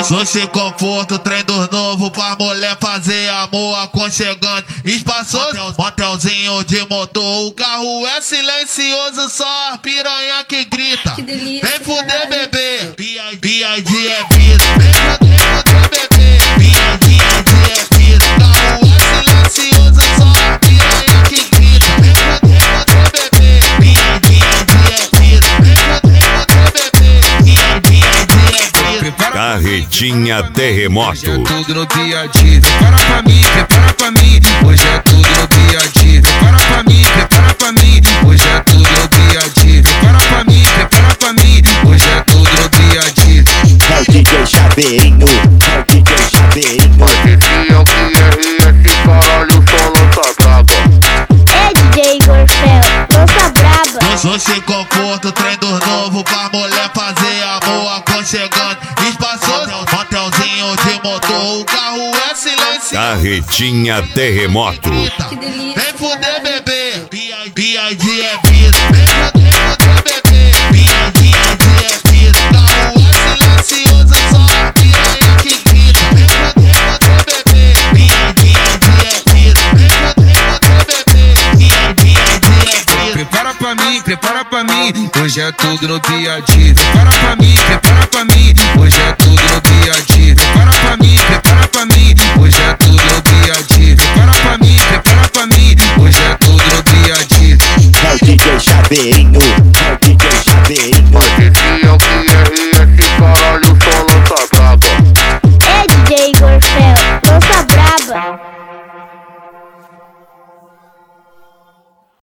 No se conforto, trem dos novo pra mulher fazer amor aconchegante, espaçoso, motelzinho de motor. O carro é silencioso, só a piranha que grita. Que delícia, vem fuder, caralho. bebê, B.I.G. é vida. Vem fuder, bebê, B.I.G. é vida. O carro é silencioso, só a piranha que grita. Vem fuder, bebê, B.I.G. é vida. Vem fuder, bebê, B.I.G. é vida. Carretinha Terremoto. Hoje é tudo no B.I.G. Prepara pra mim, prepara pra mim. Hoje é tudo no B.I.G. Prepara pra mim, prepara pra mim. Hoje é tudo no B.I.G. Prepara pra mim, prepara pra mim. Hoje é tudo no B.I.G. É o DJ Chaveirinho, é o DJ Chaveirinho. Esse é o QRS, caralho, só lança braba. É DJ Gorfel, lança braba. No se conforto, trem dos novo pra mulher fazer amor aconchegante, espaçoso, motelzinho de motor. O carro é silencioso. Carretinha Terremoto. Que delícia, Vem fuder, caralho. bebê, B.I.G. é vida. Vem fuder, bebê, B.I.G. é vida. O carro é silencioso, só a piranha que grita. Vem fuder, bebê, B.I.G. é vida. Vem fuder, bebê, B.I.G. é vida. Prepara pra mim, prepara pra mim. Hoje é tudo no B.I.G. Prepara pra mim, prepara pra mim. Hoje é tudo no B.I.G. Prepara pra mim, prepara pra mim. Hoje é tudo no B.I.G. Prepara pra mim, prepara pra mim. Hoje é tudo no B.I.G. É o DJ Chaveirinho,